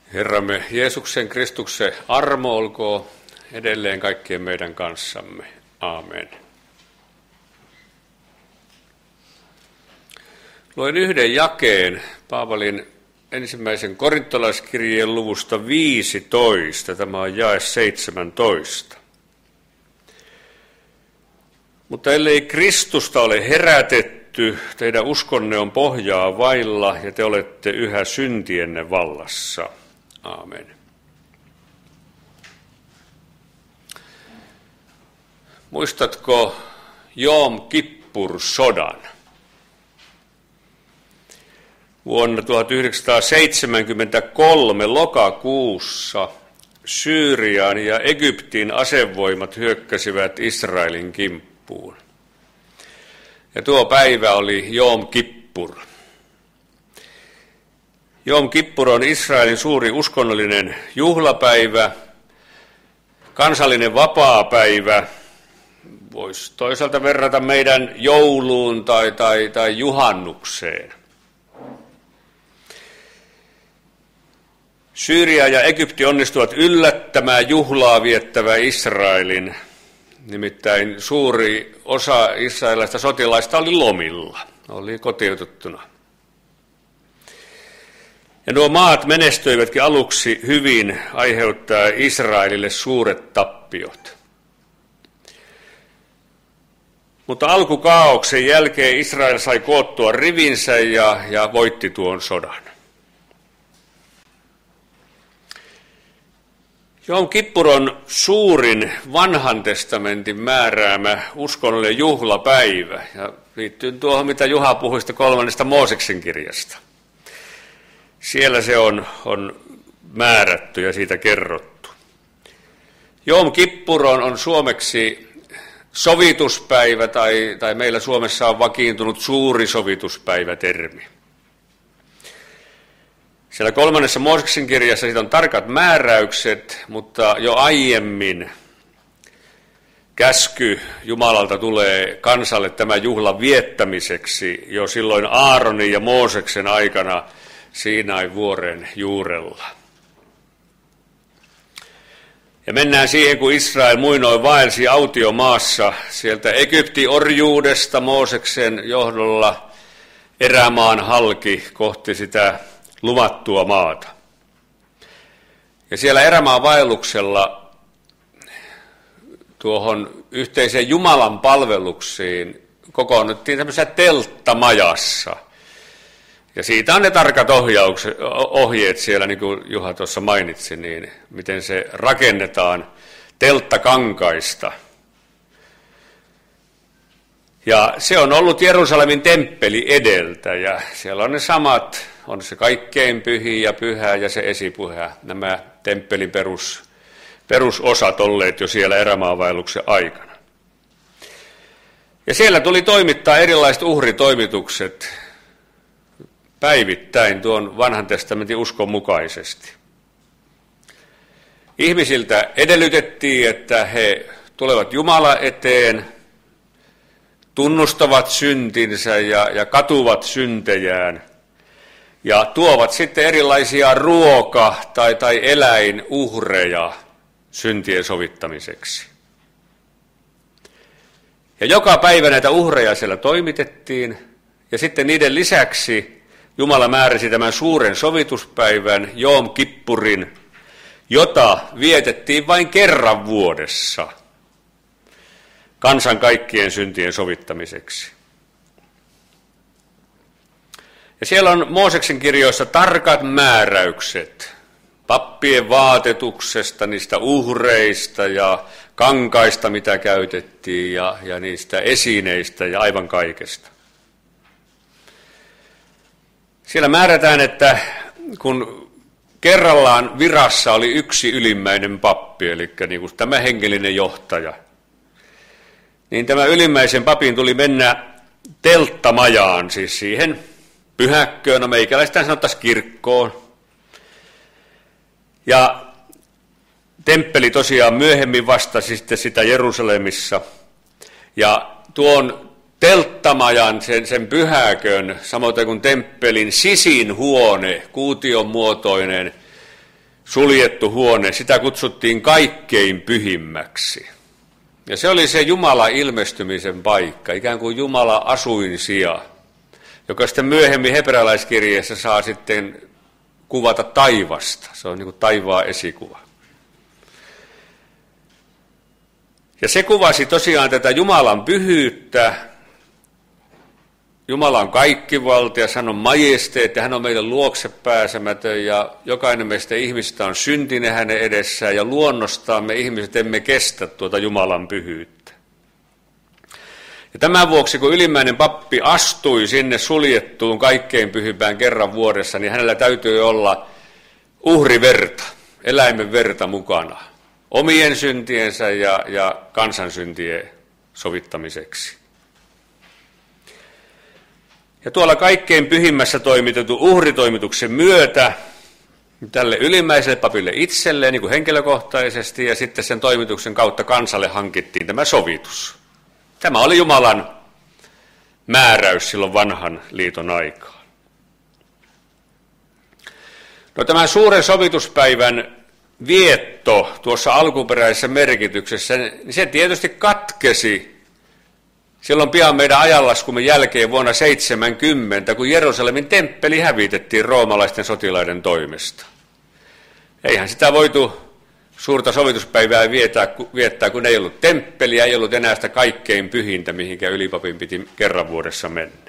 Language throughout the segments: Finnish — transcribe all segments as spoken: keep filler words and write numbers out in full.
Herramme Jeesuksen Kristuksen armo olkoon edelleen kaikkien meidän kanssamme. Aamen. Luen yhden jakeen Paavalin ensimmäisen korintolaiskirjeen luvusta viisitoista. Tämä on jae seitsemäntoista. Mutta ellei Kristusta ole herätetty, teidän uskonne on pohjaa vailla ja te olette yhä syntienne vallassa. Aamen. Muistatko Jom Kippur-sodan? Vuonna tuhatyhdeksänsataaseitsemänkymmentäkolme lokakuussa Syyrian ja Egyptin asevoimat hyökkäsivät Israelin kimppuun. Ja tuo päivä oli Jom Kippur. Jom Kippur on Israelin suuri uskonnollinen juhlapäivä, kansallinen vapaapäivä. Voisi toisaalta verrata meidän jouluun tai, tai, tai juhannukseen. Syyria ja Egypti onnistuvat yllättämään juhlaa viettävää Israelin. Nimittäin suuri osa israelilaista sotilaista oli lomilla, oli kotiutettuna. Ja nuo maat menestyivätkin aluksi hyvin aiheuttaa Israelille suuret tappiot. Mutta alkukaaoksen jälkeen Israel sai koottua rivinsä ja, ja voitti tuon sodan. Jom Kippur on suurin vanhan testamentin määräämä uskonnollinen juhlapäivä ja liittyy tuohon, mitä Juha puhui sitä kolmannesta Mooseksen kirjasta. Siellä se on, on määrätty ja siitä kerrottu. Jom Kippur on, on suomeksi sovituspäivä tai, tai meillä Suomessa on vakiintunut suuri sovituspäivä-termi. Siellä kolmannessa Mooseksen kirjassa siitä on tarkat määräykset, mutta jo aiemmin käsky Jumalalta tulee kansalle tämän juhlan viettämiseksi jo silloin Aaronin ja Mooseksen aikana Siinain vuoren juurella. Ja mennään siihen, kun Israel muinoin vaelsi autiomaassa sieltä Egyptin orjuudesta Mooseksen johdolla erämaan halki kohti sitä luvattua maata. Ja siellä erämaan vaelluksella tuohon yhteiseen Jumalan palveluksiin kokoonnuttiin tämmöisessä telttamajassa. Ja siitä on ne tarkat ohjeet siellä, niin kuin Juha tuossa mainitsi, niin miten se rakennetaan telttakankaista. Ja se on ollut Jerusalemin temppeli edeltä, ja siellä on ne samat, on se kaikkein pyhin ja pyhä ja se esipyhä, nämä temppelin perus, perusosat olleet jo siellä erämaavaelluksen aikana. Ja siellä tuli toimittaa erilaiset uhritoimitukset päivittäin tuon vanhan testamentin uskon mukaisesti. Ihmisiltä edellytettiin, että he tulevat Jumala eteen, tunnustavat syntinsä ja, ja katuvat syntejään ja tuovat sitten erilaisia ruoka- tai, tai eläinuhreja syntien sovittamiseksi. Ja joka päivä näitä uhreja siellä toimitettiin ja sitten niiden lisäksi Jumala määräsi tämän suuren sovituspäivän, Jom Kippurin, jota vietettiin vain kerran vuodessa kansan kaikkien syntien sovittamiseksi. Ja siellä on Mooseksen kirjoissa tarkat määräykset pappien vaatetuksesta, niistä uhreista ja kankaista, mitä käytettiin, ja, ja niistä esineistä ja aivan kaikesta. Siellä määrätään, että kun kerrallaan virassa oli yksi ylimmäinen pappi, eli niin kuin tämä hengellinen johtaja, niin tämä ylimmäisen papin tuli mennä telttamajaan, siis siihen pyhäkköön, no meikäläistään sanottaisiin kirkkoon. Ja temppeli tosiaan myöhemmin vastasi sitten sitä Jerusalemissa. Ja tuon telttamajan, sen, sen pyhäkön, samoin kuin temppelin sisin huone, kuution muotoinen, suljettu huone, sitä kutsuttiin kaikkein pyhimmäksi. Ja se oli se Jumalan ilmestymisen paikka, ikään kuin Jumalan asuinsija, joka sitten myöhemmin hebrealaiskirjeessä saa sitten kuvata taivasta. Se on niin kuin taivaan esikuva. Ja se kuvasi tosiaan tätä Jumalan pyhyyttä. Jumala on kaikkivaltias, hän on majesteetti, hän on meidän luokse pääsemätön ja jokainen meistä ihmistä on syntinen hänen edessään ja luonnostaan me ihmiset emme kestä tuota Jumalan pyhyyttä. Ja tämän vuoksi, kun ylimmäinen pappi astui sinne suljettuun kaikkein pyhimpään kerran vuodessa, niin hänellä täytyy olla uhriverta, eläimen verta mukana, omien syntiensä ja, ja kansansyntien sovittamiseksi. Ja tuolla kaikkein pyhimmässä toimitetun uhritoimituksen myötä tälle ylimmäiselle papille itselleen niin kuin henkilökohtaisesti ja sitten sen toimituksen kautta kansalle hankittiin tämä sovitus. Tämä oli Jumalan määräys silloin vanhan liiton aikaan. No, tämän suuren sovituspäivän vietto tuossa alkuperäisessä merkityksessä, niin se tietysti katkesi silloin pian meidän ajanlaskumme jälkeen vuonna seitsemänkymmentä, kun Jerusalemin temppeli hävitettiin roomalaisten sotilaiden toimesta. Eihän sitä voitu suurta sovituspäivää viettää, viettää, kun ei ollut temppeliä, ei ollut enää sitä kaikkein pyhintä, mihinkä ylipapin piti kerran vuodessa mennä.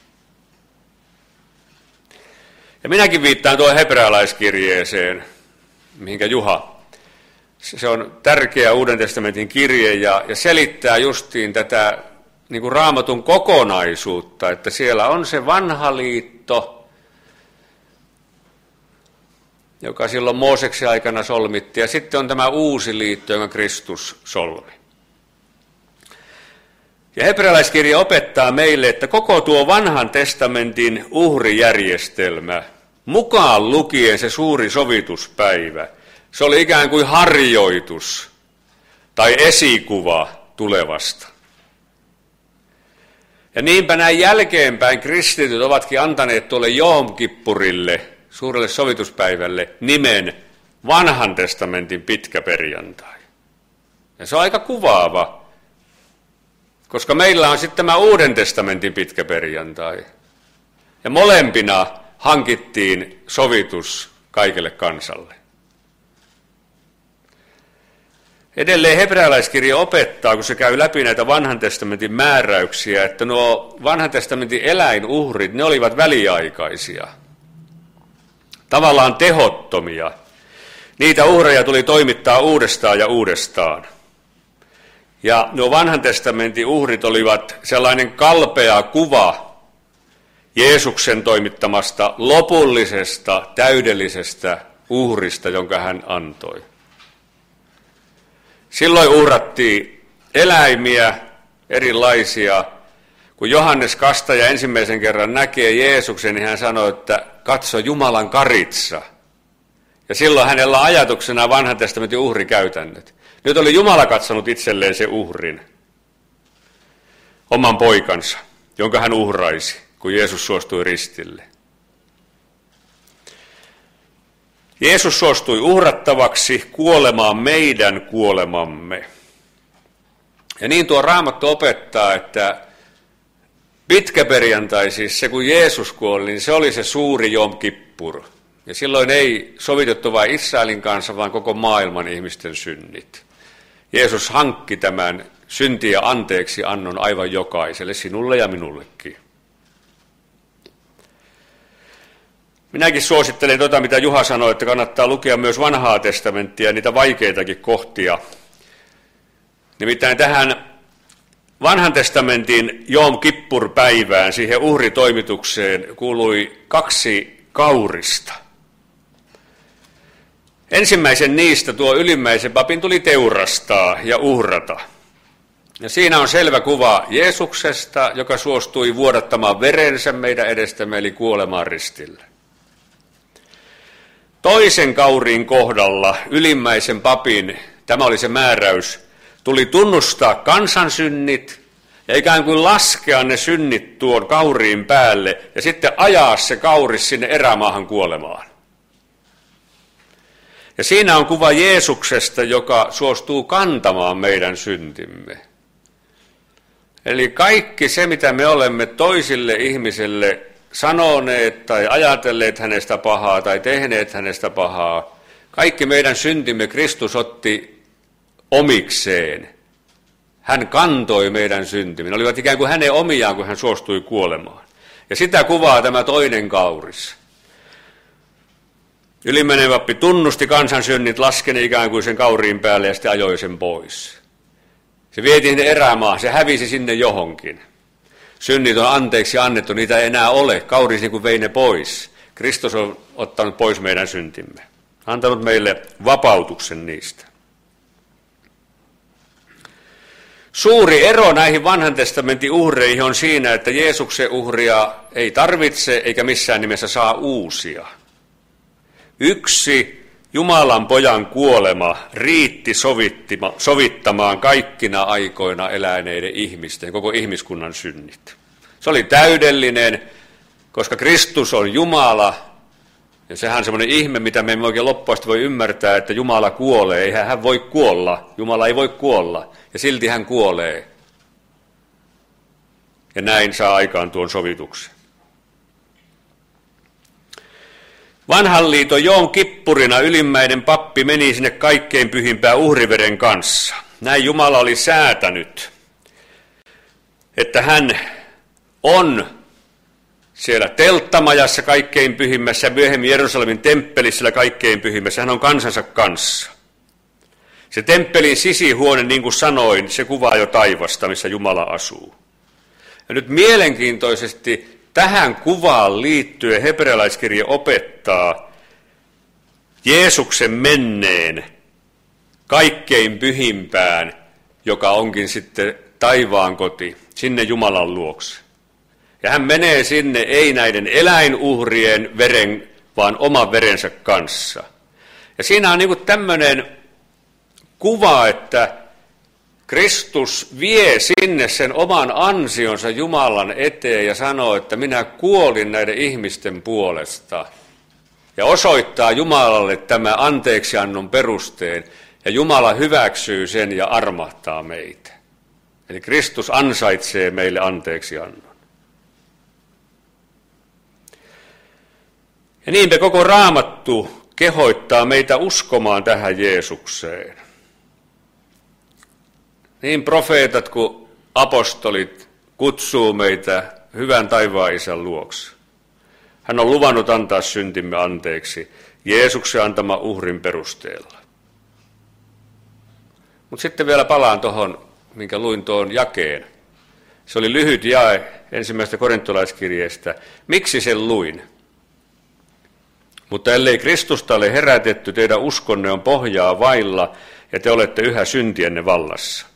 Ja minäkin viittaan tuohon hebrealaiskirjeeseen, mihinkä Juha. Se on tärkeä Uuden testamentin kirje ja, ja selittää justiin tätä niin kuin Raamatun kokonaisuutta, että siellä on se vanha liitto, joka silloin Mooseksen aikana solmittiin, ja sitten on tämä uusi liitto, jonka Kristus solmi. Ja hebrealaiskirja opettaa meille, että koko tuo vanhan testamentin uhrijärjestelmä, mukaan lukien se suuri sovituspäivä, se oli ikään kuin harjoitus tai esikuva tulevasta. Ja niinpä näin jälkeenpäin kristityt ovatkin antaneet tuolle Joom Kippurille, suurelle sovituspäivälle, nimen vanhan testamentin pitkä perjantai. Ja se on aika kuvaava, koska meillä on sitten tämä Uuden testamentin pitkä perjantai. Ja molempina hankittiin sovitus kaikelle kansalle. Edelleen hebrealaiskirja opettaa, kun se käy läpi näitä vanhan testamentin määräyksiä, että nuo vanhan testamentin eläinuhrit, ne olivat väliaikaisia, tavallaan tehottomia. Niitä uhreja tuli toimittaa uudestaan ja uudestaan. Ja nuo vanhan testamentin uhrit olivat sellainen kalpea kuva Jeesuksen toimittamasta lopullisesta, täydellisestä uhrista, jonka hän antoi. Silloin uhrattiin eläimiä, erilaisia. Kun Johannes Kastaja ensimmäisen kerran näkee Jeesuksen, niin hän sanoi, että katso Jumalan karitsa. Ja silloin hänellä on ajatuksena vanhan testamentin uhrikäytännöt. Nyt oli Jumala katsonut itselleen se uhrin, oman poikansa, jonka hän uhraisi, kun Jeesus suostui ristille. Jeesus suostui uhrattavaksi kuolemaan meidän kuolemamme. Ja niin tuo Raamattu opettaa, että pitkä perjantai, siis se kun Jeesus kuoli, niin se oli se suuri Jom Kippur. Ja silloin ei sovitettu vain Israelin kanssa, vaan koko maailman ihmisten synnit. Jeesus hankki tämän syntiä anteeksi annon aivan jokaiselle, sinulle ja minullekin. Minäkin suosittelen tuota, mitä Juha sanoi, että kannattaa lukea myös vanhaa testamenttia ja niitä vaikeitakin kohtia. Nimittäin tähän vanhan testamentin Jom Kippur-päivään, siihen uhritoimitukseen, kuului kaksi kaurista. Ensimmäisen niistä tuo ylimmäisen papin tuli teurastaa ja uhrata. Ja siinä on selvä kuva Jeesuksesta, joka suostui vuodattamaan verensä meidän edestämme, eli kuolemaan ristillä. Toisen kauriin kohdalla ylimmäisen papin, tämä oli se määräys, tuli tunnustaa kansansynnit ja ikään kuin laskea ne synnit tuon kauriin päälle ja sitten ajaa se kauris sinne erämaahan kuolemaan. Ja siinä on kuva Jeesuksesta, joka suostuu kantamaan meidän syntimme. Eli kaikki se, mitä me olemme toisille ihmisille sanoneet tai ajatelleet hänestä pahaa tai tehneet hänestä pahaa, kaikki meidän syntimme Kristus otti omikseen. Hän kantoi meidän syntimme. Ne olivat ikään kuin hänen omiaan, kun hän suostui kuolemaan. Ja sitä kuvaa tämä toinen kauris. Ylimmäinen pappi tunnusti kansan synnit, laskeni ikään kuin sen kauriin päälle ja sitten ajoi sen pois. Se vietiin sinne erämaahan, se hävisi sinne johonkin. Synnit on anteeksi annettu, niitä ei enää ole. Kauris niin kuin vei ne pois. Kristus on ottanut pois meidän syntimme. Antanut meille vapautuksen niistä. Suuri ero näihin vanhan testamentin uhreihin on siinä, että Jeesuksen uhria ei tarvitse eikä missään nimessä saa uusia. Yksi Jumalan pojan kuolema riitti sovittamaan kaikkina aikoina eläneiden ihmisten, koko ihmiskunnan synnit. Se oli täydellinen, koska Kristus on Jumala, ja sehän on semmoinen ihme, mitä me emme oikein loppuasti voi ymmärtää, että Jumala kuolee. Eihän hän voi kuolla, Jumala ei voi kuolla, ja silti hän kuolee. Ja näin saa aikaan tuon sovituksen. Vanhan liiton Joon Kippurina ylimmäinen pappi meni sinne kaikkein pyhimpään uhriveren kanssa. Näin Jumala oli säätänyt, että hän on siellä telttamajassa kaikkein pyhimmässä, myöhemmin Jerusalemin temppelissä kaikkein pyhimmässä. Hän on kansansa kanssa. Se temppelin sisihuone, niin kuin sanoin, se kuvaa jo taivasta, missä Jumala asuu. Ja nyt mielenkiintoisesti tähän kuvaan liittyen hebrealaiskirje opettaa Jeesuksen menneen kaikkein pyhimpään, joka onkin sitten taivaan koti, sinne Jumalan luokse. Ja hän menee sinne ei näiden eläinuhrien veren, vaan oman verensä kanssa. Ja siinä on niin kuin tämmöinen kuva, että Kristus vie sinne sen oman ansionsa Jumalan eteen ja sanoo, että minä kuolin näiden ihmisten puolesta. Ja osoittaa Jumalalle tämä anteeksiannon perusteen, ja Jumala hyväksyy sen ja armahtaa meitä. Eli Kristus ansaitsee meille anteeksiannon. Ja niinpä koko Raamattu kehoittaa meitä uskomaan tähän Jeesukseen. Niin profeetat kuin apostolit kutsuu meitä hyvän taivaan Isän luokse. Hän on luvannut antaa syntimme anteeksi Jeesuksen antama uhrin perusteella. Mutta sitten vielä palaan tuohon, minkä luin tuon jakeen. Se oli lyhyt jae ensimmäisestä korintolaiskirjeestä. Miksi sen luin? Mutta ellei Kristusta ole herätetty, teidän uskonne on pohjaa vailla ja te olette yhä syntienne vallassa.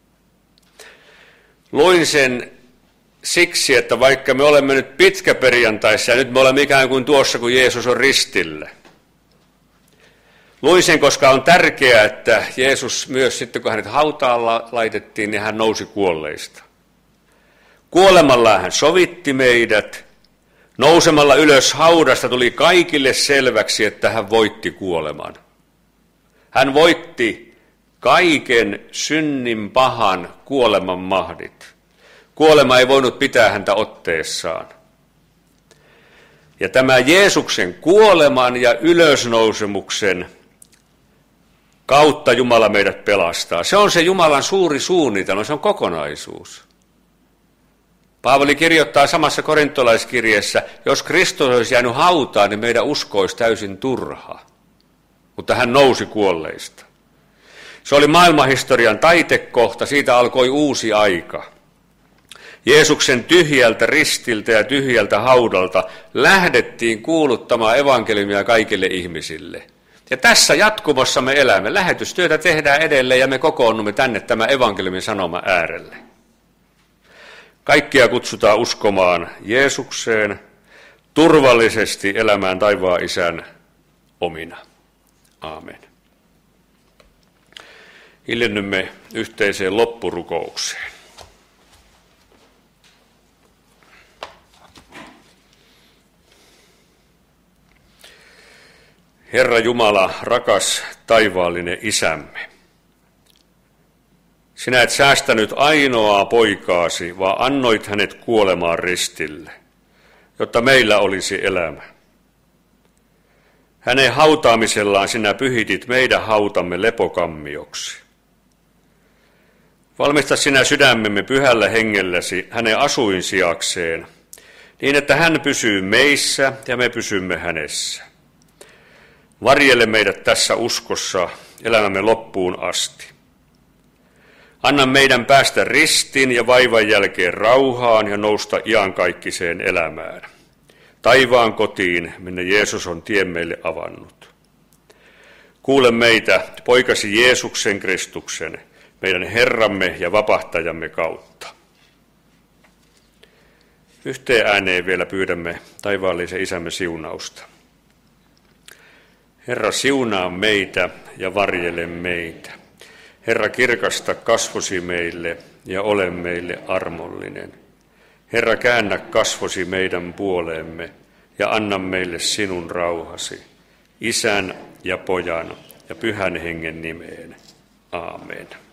Luin sen siksi, että vaikka me olemme nyt pitkäperjantaissa ja nyt me olemme ikään kuin tuossa, kun Jeesus on ristillä. Luin sen, koska on tärkeää, että Jeesus myös sitten, kun hänet hautaan laitettiin, niin hän nousi kuolleista. Kuolemallaan hän sovitti meidät. Nousemalla ylös haudasta tuli kaikille selväksi, että hän voitti kuoleman. Hän voitti kaiken synnin pahan kuoleman mahdit. Kuolema ei voinut pitää häntä otteessaan. Ja tämä Jeesuksen kuoleman ja ylösnousemuksen kautta Jumala meidät pelastaa. Se on se Jumalan suuri suunnitelma, se on kokonaisuus. Paavali kirjoittaa samassa korintolaiskirjeessä, jos Kristus olisi jäänyt hautaan, niin meidän usko olisi täysin turha. Mutta hän nousi kuolleista. Se oli maailmanhistorian taitekohta, siitä alkoi uusi aika. Jeesuksen tyhjältä ristiltä ja tyhjältä haudalta lähdettiin kuuluttamaan evankeliumia kaikille ihmisille. Ja tässä jatkumossa me elämme. Lähetystyötä tehdään edelleen ja me kokoonnumme tänne tämän evankeliumin sanoma äärelle. Kaikkia kutsutaan uskomaan Jeesukseen, turvallisesti elämään taivaan Isän omina. Aamen. Hiljennymme yhteiseen loppurukoukseen. Herra Jumala, rakas taivaallinen Isämme, sinä et säästänyt ainoaa poikaasi, vaan annoit hänet kuolemaan ristille, jotta meillä olisi elämä. Hänen hautaamisellaan sinä pyhitit meidän hautamme lepokammioksi. Valmista sinä sydämemme pyhällä hengelläsi hänen asuinsijakseen, niin että hän pysyy meissä ja me pysymme hänessä. Varjele meidät tässä uskossa elämämme loppuun asti. Anna meidän päästä ristin ja vaivan jälkeen rauhaan ja nousta iankaikkiseen elämään. Taivaan kotiin, minne Jeesus on tien meille avannut. Kuule meitä, poikasi Jeesuksen Kristuksen, meidän Herramme ja vapahtajamme kautta. Yhteen ääneen vielä pyydämme taivaallisen Isämme siunausta. Herra, siunaa meitä ja varjele meitä. Herra, kirkasta kasvosi meille ja ole meille armollinen. Herra, käännä kasvosi meidän puoleemme ja anna meille sinun rauhasi, Isän ja Pojan ja Pyhän Hengen nimeen. Aamen.